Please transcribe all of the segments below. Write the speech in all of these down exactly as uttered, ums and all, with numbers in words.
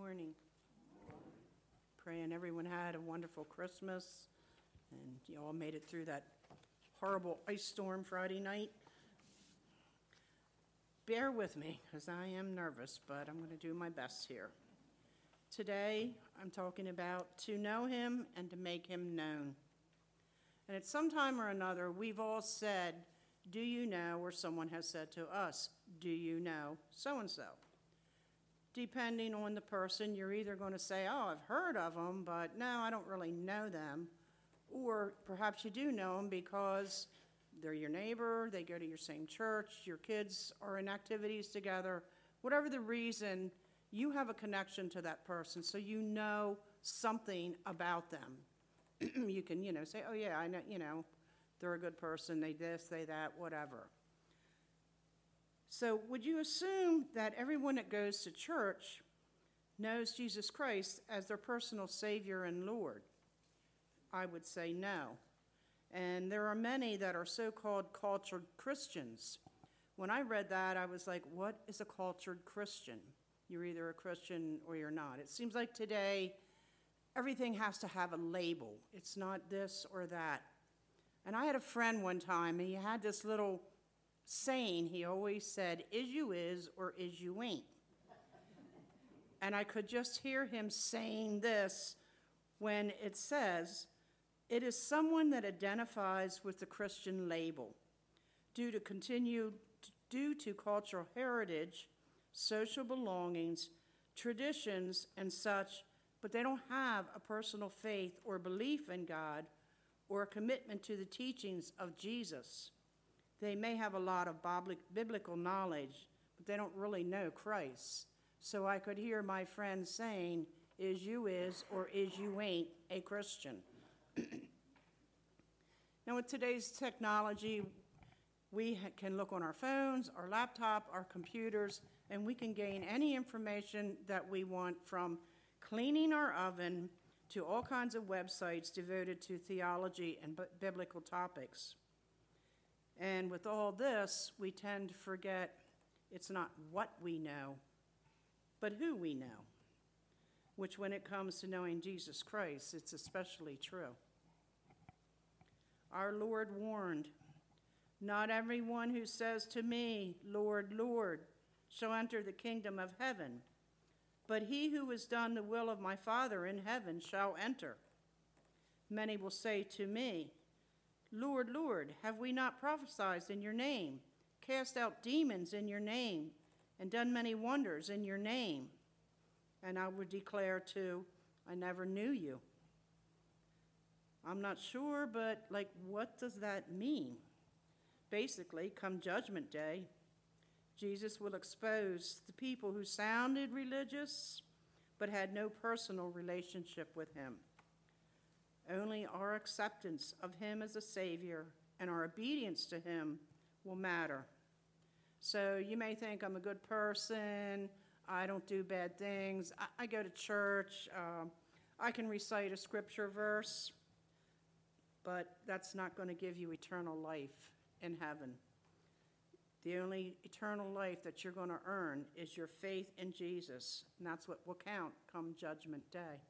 morning. Praying everyone had a wonderful Christmas and you all made it through that horrible ice storm Friday night. Bear with me because I am nervous, but I'm going to do my best here. Today, I'm talking about to know him and to make him known. And at some time or another, we've all said, do you know, or someone has said to us, do you know so-and-so? Depending on the person, you're either going to say, oh, I've heard of them, but no, I don't really know them. Or perhaps you do know them because they're your neighbor, they go to your same church, your kids are in activities together. Whatever the reason, you have a connection to that person, so you know something about them. You can, you know, say, oh yeah, I know, you know, they're a good person, they this, they that, whatever. So would you assume that everyone that goes to church knows Jesus Christ as their personal Savior and Lord? I would say no. And there are many that are so-called cultured Christians. When I read that, I was like, what is a cultured Christian? You're either a Christian or you're not. It seems like today, everything has to have a label. It's not this or that. And I had a friend one time, and he had this little saying. He always said, is you is or is you ain't. And I could just hear him saying this when it says, it is someone that identifies with the Christian label due to continued, due to cultural heritage, social belongings, traditions, and such, but they don't have a personal faith or belief in God or a commitment to the teachings of Jesus. They may have a lot of biblical knowledge, but they don't really know Christ. So I could hear my friend saying, is you is or is you ain't a Christian. Now with today's technology, we can look on our phones, our laptop, our computers, and we can gain any information that we want, from cleaning our oven to all kinds of websites devoted to theology and b- biblical topics. And with all this, we tend to forget it's not what we know, but who we know, which when it comes to knowing Jesus Christ, it's especially true. Our Lord warned, not everyone who says to me, Lord, Lord, shall enter the kingdom of heaven, but he who has done the will of my Father in heaven shall enter. Many will say to me, Lord, Lord, have we not prophesied in your name, cast out demons in your name, and done many wonders in your name? And I would declare too, I never knew you. I'm not sure, but like, what does that mean? Basically, come Judgment Day, Jesus will expose the people who sounded religious but had no personal relationship with him. Only our acceptance of him as a Savior and our obedience to him will matter. So you may think I'm a good person, I don't do bad things, I, I go to church, uh, I can recite a scripture verse, but that's not going to give you eternal life in heaven. The only eternal life that you're going to earn is your faith in Jesus, and that's what will count come Judgment Day.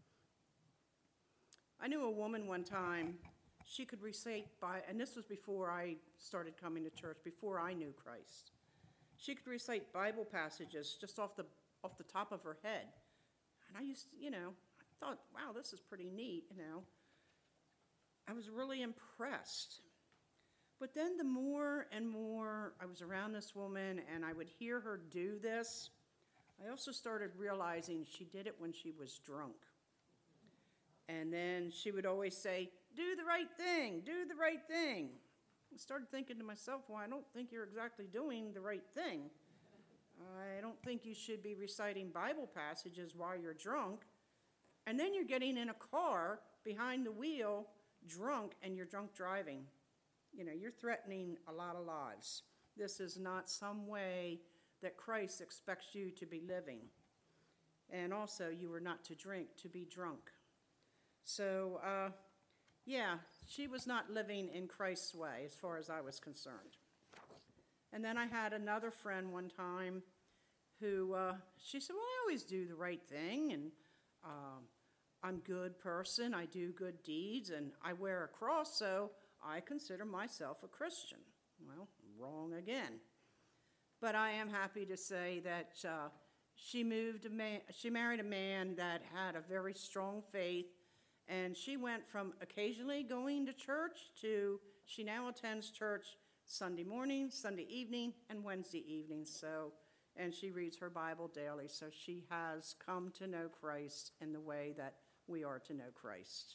I knew a woman one time, she could recite, by, and this was before I started coming to church, before I knew Christ. She could recite Bible passages just off the off the top of her head. And I used to, you know, I thought, wow, this is pretty neat, you know. I was really impressed. But then the more and more I was around this woman and I would hear her do this, I also started realizing she did it when she was drunk. And then she would always say, do the right thing, do the right thing. I started thinking to myself, well, I don't think you're exactly doing the right thing. I don't think you should be reciting Bible passages while you're drunk. And then you're getting in a car behind the wheel, drunk, and you're drunk driving. You know, you're threatening a lot of lives. This is not some way that Christ expects you to be living. And also, you are not to drink, to be drunk. So, uh, yeah, she was not living in Christ's way as far as I was concerned. And then I had another friend one time who, uh, she said, well, I always do the right thing, and um, I'm a good person, I do good deeds, and I wear a cross, so I consider myself a Christian. Well, wrong again. But I am happy to say that uh, she moved a man, she married a man that had a very strong faith, and she went from occasionally going to church to she now attends church Sunday morning, Sunday evening, and Wednesday evening. So, and she reads her Bible daily. So she has come to know Christ in the way that we are to know Christ.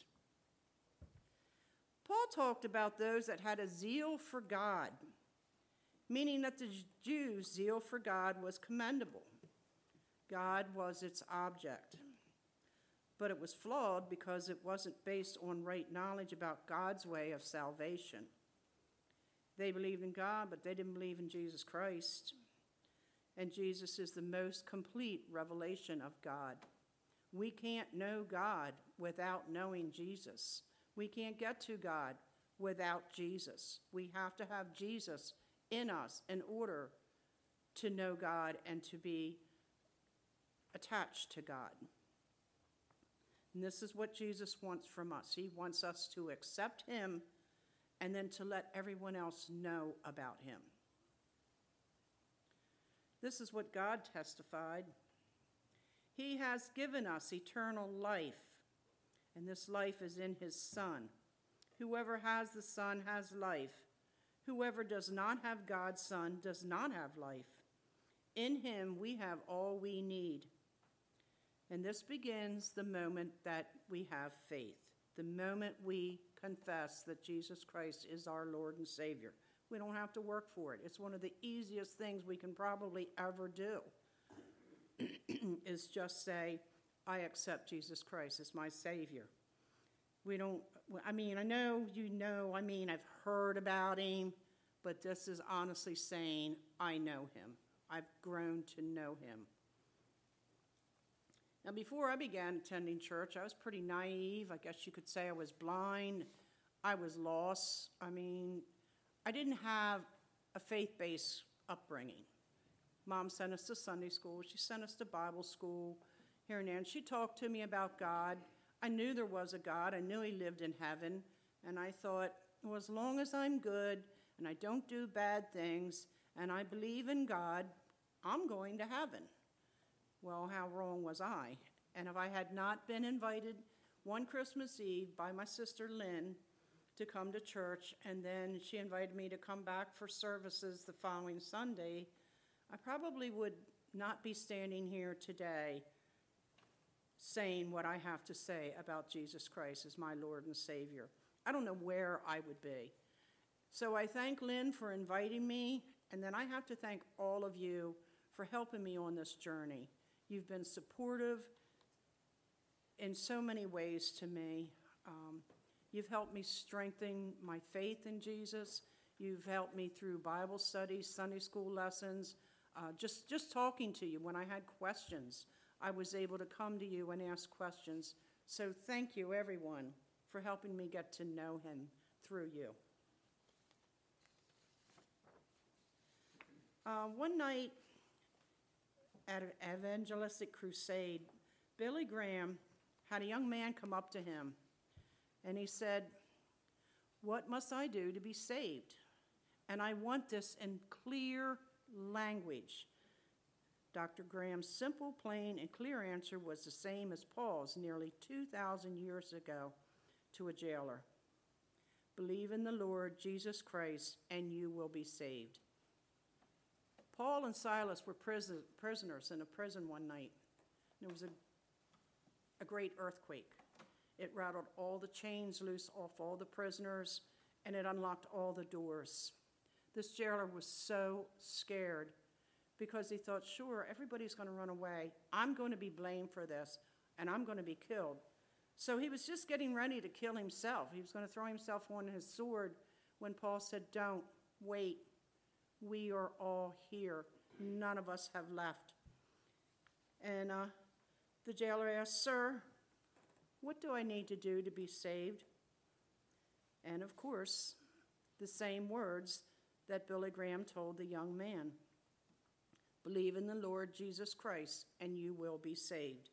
Paul talked about those that had a zeal for God, meaning that the Jews' zeal for God was commendable. God was its object. But it was flawed because it wasn't based on right knowledge about God's way of salvation. They believed in God, but they didn't believe in Jesus Christ. And Jesus is the most complete revelation of God. We can't know God without knowing Jesus. We can't get to God without Jesus. We have to have Jesus in us in order to know God and to be attached to God. And this is what Jesus wants from us. He wants us to accept him and then to let everyone else know about him. This is what God testified. He has given us eternal life, and this life is in his Son. Whoever has the Son has life. Whoever does not have God's Son does not have life. In him we have all we need. And this begins the moment that we have faith, the moment we confess that Jesus Christ is our Lord and Savior. We don't have to work for it. It's one of the easiest things we can probably ever do, is just say, I accept Jesus Christ as my Savior. We don't, I mean, I know you know, I mean, I've heard about him, but this is honestly saying, I know him. I've grown to know him. Now, before I began attending church, I was pretty naive. I guess you could say I was blind. I was lost. I mean, I didn't have a faith-based upbringing. Mom sent us to Sunday school. She sent us to Bible school here and there. And she talked to me about God. I knew there was a God. I knew he lived in heaven. And I thought, well, as long as I'm good and I don't do bad things and I believe in God, I'm going to heaven. Well, how wrong was I? And if I had not been invited one Christmas Eve by my sister Lynn to come to church, and then she invited me to come back for services the following Sunday, I probably would not be standing here today saying what I have to say about Jesus Christ as my Lord and Savior. I don't know where I would be. So I thank Lynn for inviting me, and then I have to thank all of you for helping me on this journey. You've been supportive in so many ways to me. Um, you've helped me strengthen my faith in Jesus. You've helped me through Bible studies, Sunday school lessons, uh, just, just talking to you. When I had questions, I was able to come to you and ask questions. So thank you, everyone, for helping me get to know him through you. Uh, one night, at an evangelistic crusade, Billy Graham had a young man come up to him, and he said, what must I do to be saved? And I want this in clear language. Doctor Graham's simple, plain, and clear answer was the same as Paul's nearly two thousand years ago to a jailer. Believe in the Lord Jesus Christ, and you will be saved. Paul and Silas were prison, prisoners in a prison one night. There was a, a great earthquake. It rattled all the chains loose off all the prisoners, and it unlocked all the doors. This jailer was so scared because he thought, sure, everybody's going to run away. I'm going to be blamed for this, and I'm going to be killed. So he was just getting ready to kill himself. He was going to throw himself on his sword when Paul said, don't, wait. We are all here. None of us have left. And uh, the jailer asked, sir, what do I need to do to be saved? And of course, the same words that Billy Graham told the young man. Believe in the Lord Jesus Christ, and you will be saved.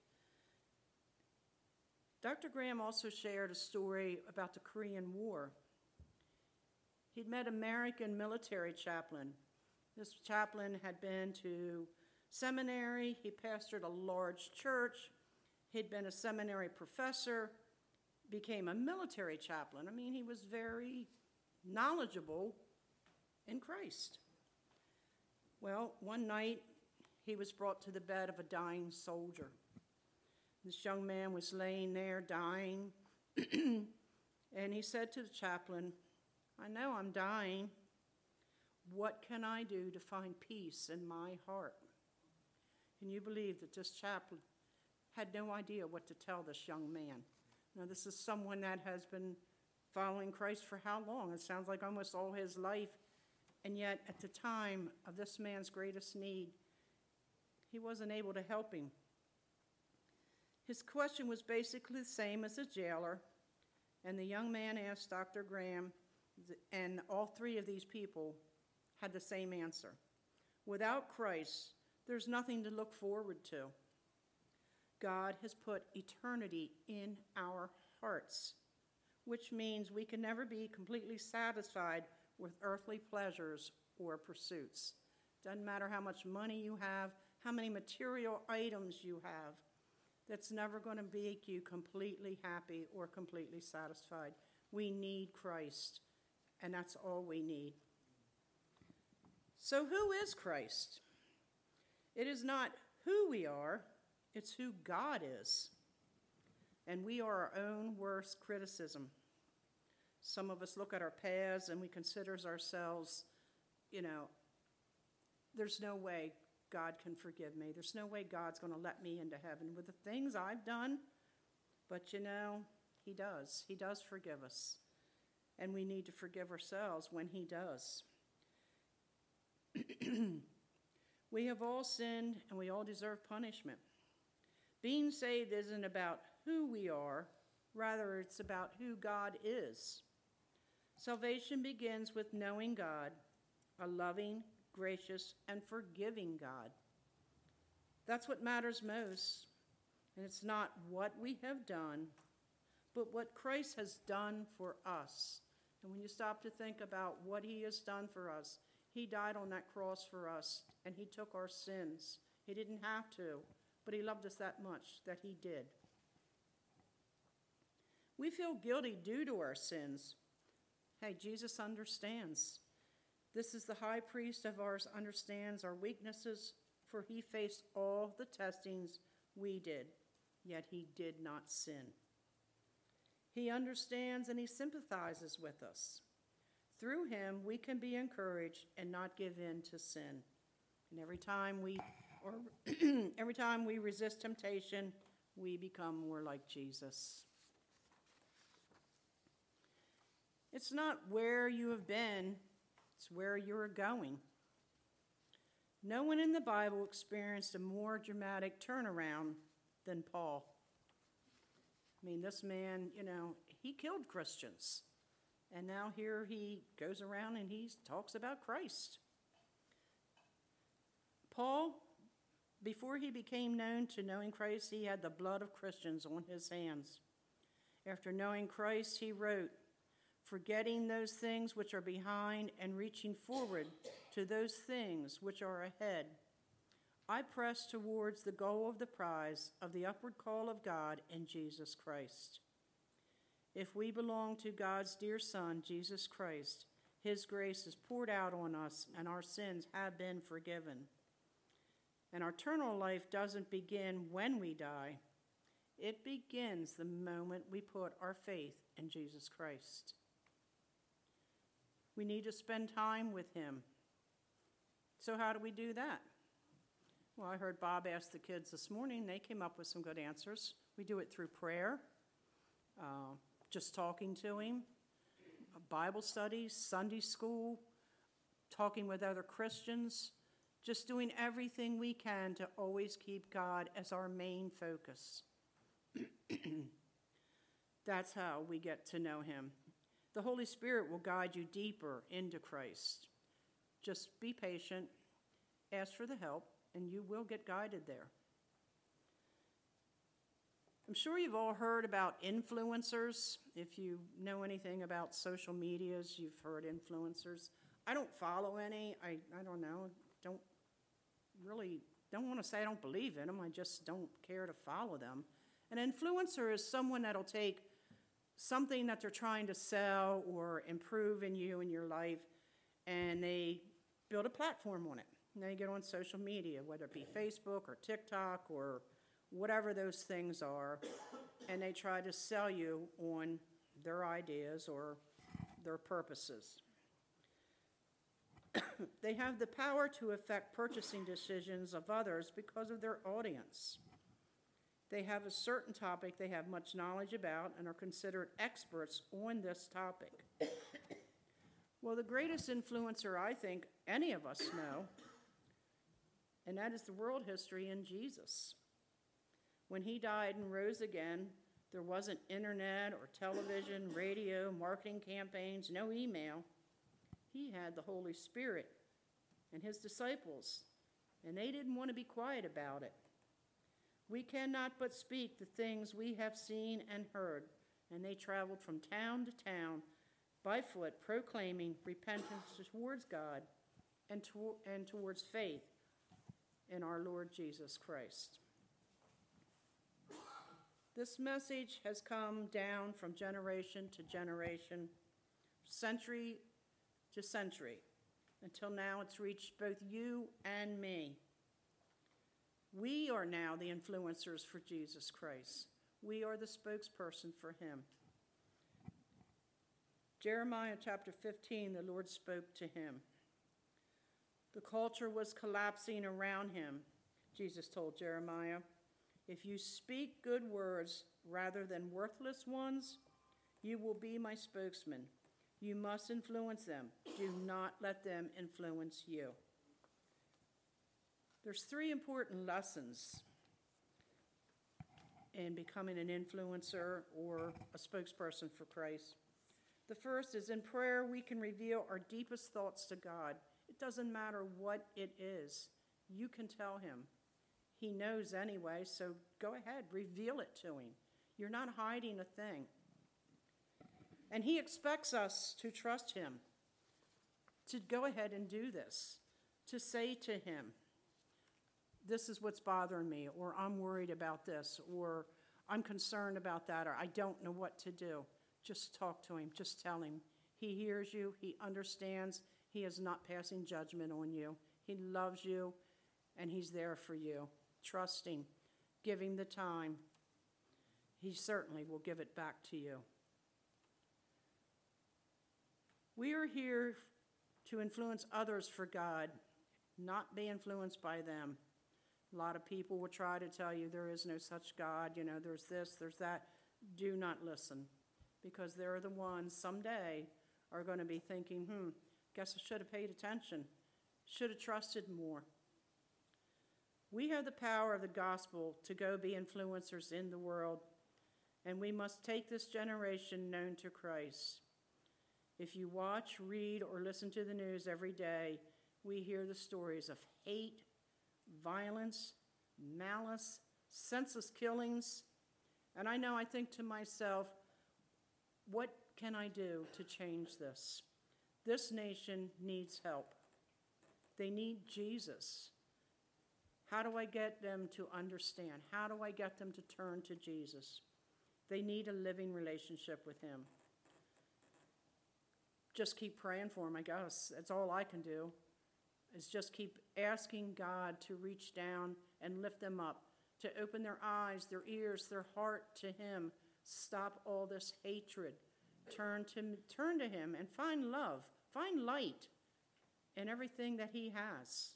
Doctor Graham also shared a story about the Korean War. He'd met an American military chaplain. This chaplain had been to seminary. He pastored a large church. He'd been a seminary professor, became a military chaplain. I mean, he was very knowledgeable in Christ. Well, one night, he was brought to the bed of a dying soldier. This young man was laying there dying, and he said to the chaplain, "I know I'm dying. What can I do to find peace in my heart?" Can you believe that this chaplain had no idea what to tell this young man? Now, this is someone that has been following Christ for how long? It sounds like almost all his life. And yet, at the time of this man's greatest need, he wasn't able to help him. His question was basically the same as the jailer, and the young man asked Doctor Graham, and all three of these people had the same answer. Without Christ, there's nothing to look forward to. God has put eternity in our hearts, which means we can never be completely satisfied with earthly pleasures or pursuits. Doesn't matter how much money you have, how many material items you have, that's never going to make you completely happy or completely satisfied. We need Christ, and that's all we need. So who is Christ? It is not who we are, it's who God is. And we are our own worst criticism. Some of us look at our past and we consider ourselves, you know, there's no way God can forgive me. There's no way God's going to let me into heaven with the things I've done. But you know, he does. He does forgive us. And we need to forgive ourselves when he does. We have all sinned and we all deserve punishment. Being saved isn't about who we are, rather it's about who God is. Salvation begins with knowing God, a loving, gracious, and forgiving God. That's what matters most. And it's not what we have done, but what Christ has done for us. And when you stop to think about what he has done for us, he died on that cross for us, and he took our sins. He didn't have to, but he loved us that much that he did. We feel guilty due to our sins. Hey, Jesus understands. This is the high priest of ours, understands our weaknesses, for he faced all the testings we did, yet he did not sin. He understands and he sympathizes with us. Through him, we can be encouraged and not give in to sin. And every time we, or every time we resist temptation, we become more like Jesus. It's not where you have been, it's where you're going. No one in the Bible experienced a more dramatic turnaround than Paul. I mean, this man, you know, he killed Christians. And now here he goes around and he talks about Christ. Paul, before he became known to knowing Christ, he had the blood of Christians on his hands. After knowing Christ, he wrote, "Forgetting those things which are behind and reaching forward to those things which are ahead, I press towards the goal of the prize of the upward call of God in Jesus Christ." If we belong to God's dear Son, Jesus Christ, his grace is poured out on us and our sins have been forgiven. And our eternal life doesn't begin when we die. It begins the moment we put our faith in Jesus Christ. We need to spend time with him. So how do we do that? Well, I heard Bob ask the kids this morning. They came up with some good answers. We do it through prayer, uh, just talking to him, Bible studies, Sunday school, talking with other Christians, just doing everything we can to always keep God as our main focus. That's how we get to know him. The Holy Spirit will guide you deeper into Christ. Just be patient, ask for the help, and you will get guided there. I'm sure you've all heard about influencers. If you know anything about social medias, you've heard influencers. I don't follow any. I, I don't know. Don't really, don't want to say I don't believe in them. I just don't care to follow them. An influencer is someone that'll take something that they're trying to sell or improve in you and your life, and they build a platform on it. And they get on social media, whether it be Facebook or TikTok or whatever those things are, and they try to sell you on their ideas or their purposes. They have the power to affect purchasing decisions of others because of their audience. They have a certain topic they have much knowledge about and are considered experts on this topic. Well, the greatest influencer I think any of us know, and that is the world history in Jesus. When he died and rose again, there wasn't internet or television, radio, marketing campaigns, no email. He had the Holy Spirit and his disciples, and they didn't want to be quiet about it. We cannot but speak the things we have seen and heard, and they traveled from town to town by foot, proclaiming repentance towards God and, to, and towards faith in our Lord Jesus Christ. This message has come down from generation to generation, century to century, until now it's reached both you and me. We are now the influencers for Jesus Christ. We are the spokesperson for him. Jeremiah chapter fifteen, the Lord spoke to him. The culture was collapsing around him. Jesus told Jeremiah, if you speak good words rather than worthless ones, you will be my spokesman. You must influence them. Do not let them influence you. There's three important lessons in becoming an influencer or a spokesperson for Christ. The first is in prayer, we can reveal our deepest thoughts to God. It doesn't matter what it is. You can tell him. He knows anyway, so go ahead, reveal it to him. You're not hiding a thing. And he expects us to trust him, to go ahead and do this, to say to him, this is what's bothering me, or I'm worried about this, or I'm concerned about that, or I don't know what to do. Just talk to him. Just tell him. He hears you. He understands. He is not passing judgment on you. He loves you, and he's there for you. Trust him. Give him the time. He certainly will give it back to you. We are here to influence others for God, not be influenced by them. A lot of people will try to tell you there is no such God, you know, there's this, there's that. Do not listen, because they're the ones someday are going to be thinking, hmm, guess I should have paid attention, should have trusted more. We have the power of the gospel to go be influencers in the world, and we must take this generation known to Christ. If you watch, read, or listen to the news every day, we hear the stories of hate, violence, malice, senseless killings. And I know I think to myself, what can I do to change this? This nation needs help. They need Jesus. How do I get them to understand? How do I get them to turn to Jesus? They need a living relationship with him. Just keep praying for them, I guess. That's all I can do, is just keep asking God to reach down and lift them up, to open their eyes, their ears, their heart to him. Stop all this hatred. Turn to, turn to him and find love. Find light in everything that he has.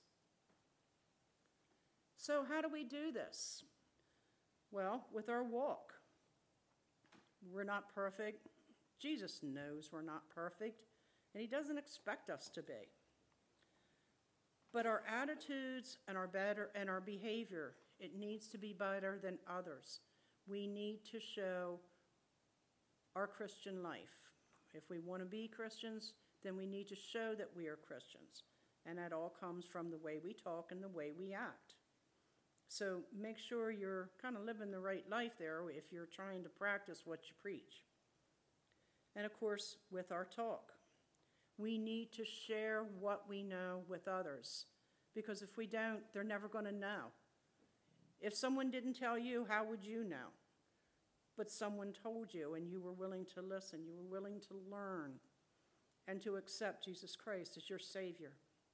So how do we do this? Well, with our walk. We're not perfect. Jesus knows we're not perfect, and he doesn't expect us to be. But our attitudes and our better and our behavior, it needs to be better than others. We need to show our Christian life. If we want to be Christians, then we need to show that we are Christians. And that all comes from the way we talk and the way we act. So make sure you're kind of living the right life there if you're trying to practice what you preach. And of course, with our talk, we need to share what we know with others. Because if we don't, they're never going to know. If someone didn't tell you, how would you know? But someone told you, and you were willing to listen. You were willing to learn and to accept Jesus Christ as your Savior.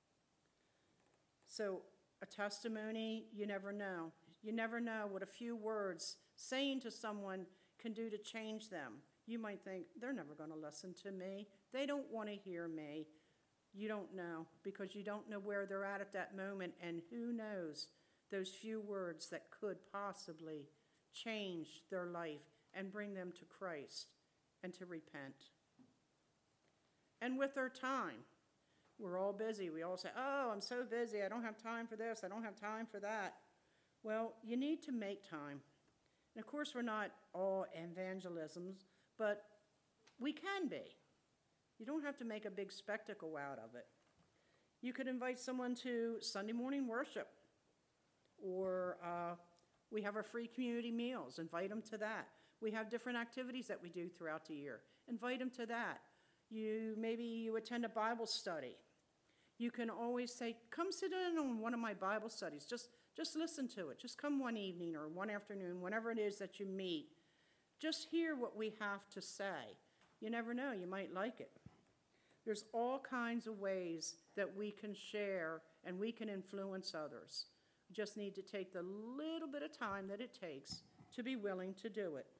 So a testimony, you never know. You never know what a few words saying to someone can do to change them. You might think, they're never going to listen to me. They don't want to hear me. You don't know, because you don't know where they're at at that moment, and who knows those few words that could possibly change their life and bring them to Christ and to repent. And with our time, we're all busy. We all say, oh, I'm so busy. I don't have time for this. I don't have time for that. Well, you need to make time. And of course, we're not all evangelisms, but we can be. You don't have to make a big spectacle out of it. You could invite someone to Sunday morning worship, or uh, we have our free community meals. Invite them to that. We have different activities that we do throughout the year. Invite them to that. You maybe you attend a Bible study. You can always say, come sit in on one of my Bible studies. Just, just listen to it. Just come one evening or one afternoon, whenever it is that you meet. Just hear what we have to say. You never know, you might like it. There's all kinds of ways that we can share and we can influence others. We just need to take the little bit of time that it takes to be willing to do it.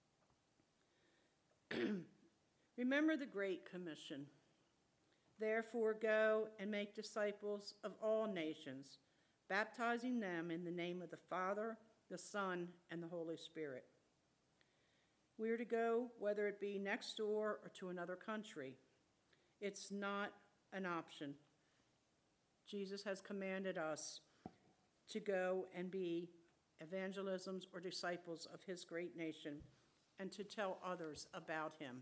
Remember the Great Commission. Therefore, go and make disciples of all nations, baptizing them in the name of the Father, the Son, and the Holy Spirit. We are to go, whether it be next door or to another country. It's not an option. Jesus has commanded us to go and be evangelisms or disciples of his great nation and to tell others about him.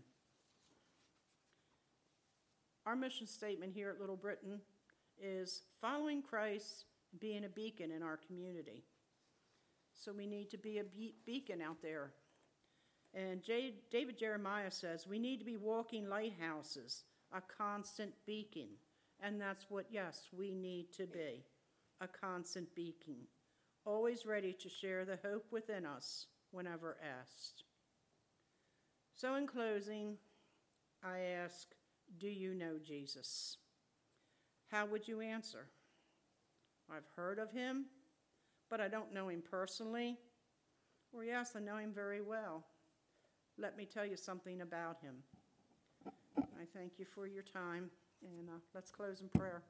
Our mission statement here at Little Britain is following Christ, being a beacon in our community. So we need to be a be- beacon out there. And J- David Jeremiah says we need to be walking lighthouses, a constant beacon. And that's what, yes, we need to be, a constant beacon, always ready to share the hope within us whenever asked. So in closing, I ask, do you know Jesus? How would you answer? I've heard of him, but I don't know him personally. Or yes, I know him very well. Let me tell you something about him. I thank you for your time, and uh, let's close in prayer.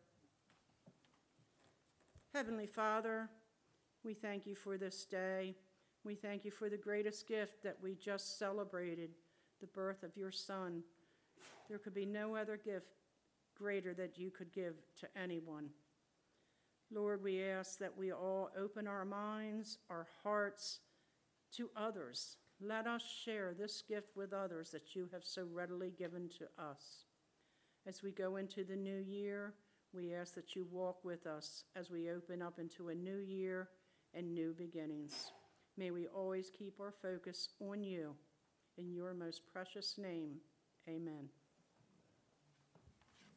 Heavenly Father, we thank you for this day. We thank you for the greatest gift that we just celebrated, the birth of your Son. There could be no other gift greater that you could give to anyone. Lord, we ask that we all open our minds, our hearts to others. Let us share this gift with others that you have so readily given to us. As we go into the new year, we ask that you walk with us as we open up into a new year and new beginnings. May we always keep our focus on you. In your most precious name, amen.